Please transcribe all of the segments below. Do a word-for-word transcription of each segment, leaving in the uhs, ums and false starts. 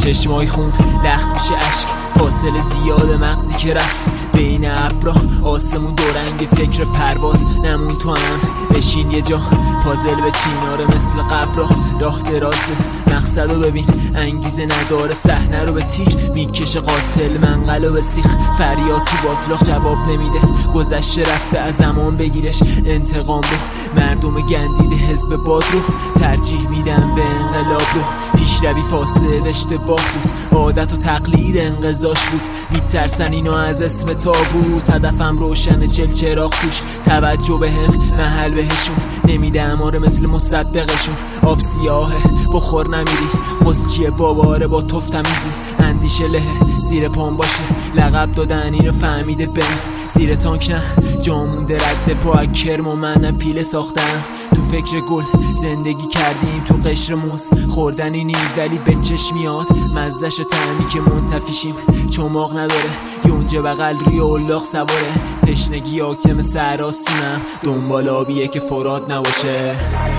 چشمای خون لخت میشه اشک، فاصله زیاد مغزی که رفت بین ابرا، آسمون دورنگ فکر پرواز نمون تو هم بشین یه جا، پازل به چیناره مثل قبرا، راه درازه مقصدو ببین انگیزه نداره، صحنه رو به تیر میکشه قاتل منقلو به سیخ، فریاد تو باطلاق جواب نمیده، گذشته رفته از زمان بگیرش، انتقام رو مردم گندیده حزب باد رو ترجیح میدن به انقلاب رو، پیشروی فاسد اشتباه بود، عادت و تقلید انقضاش بود، میترسن اینو از اسم تابوت، هدفم روشن چل چراغ توش، توجه به هم محل بهشون نمیده اماره مثل مصدقشون، آب سیاهه بخور نمیری، قصچیه باباره با توف تمیزی، اندیشه لهه زیر پام باشه، لقب دادن اینو فهمیده بهم، زیر تانک نه جامونده رد پا کرم و من پیله ساختم، تو فکر گل زندگی کردیم تو قشر موز، خوردن اینی ولی به چشم میاد مزهش تعمی که منتفیشیم، چماق نداره یونجه بغل روی اولاق سواره، تشنگی حاکم سراسونم، دنبال آبیه که فراد نباشه.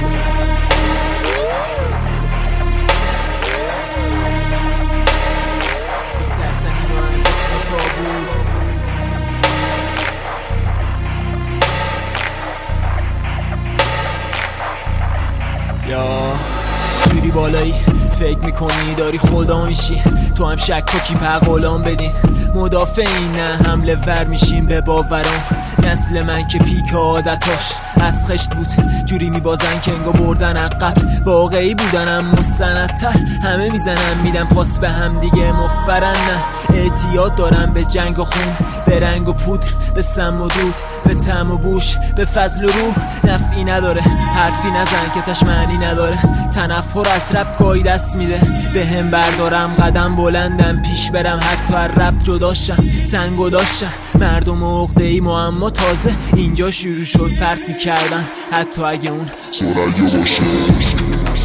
یا جوری بالایی فکر میکنی داری خدا میشی، تو هم شکاکی پر غلام بدین، مدافعین نه حمله ور میشیم به باورام، نسل من که پیک عادتاش از خشت بود، جوری میبازن که انگا بردن عقب، واقعی بودنم مستندتر، همه میزنن میدن پاس به هم دیگه مفرن، نه اعتیاد دارم به جنگ و خون، به رنگ و پودر، به سم و دود، به طعم و بوش، به فضل و روح، نفعی نداره حرفی نزن که تش معنی نداره، تنفر از رب گاهی دست میده به هم، بردارم قدم بلندم پیش برم، حتی از رب جداشم سنگو داشتم، مردم عقده‌ای معما تازه اینجا شروع شد پرت میکردن، حتی اگه اون سرعیه باشه.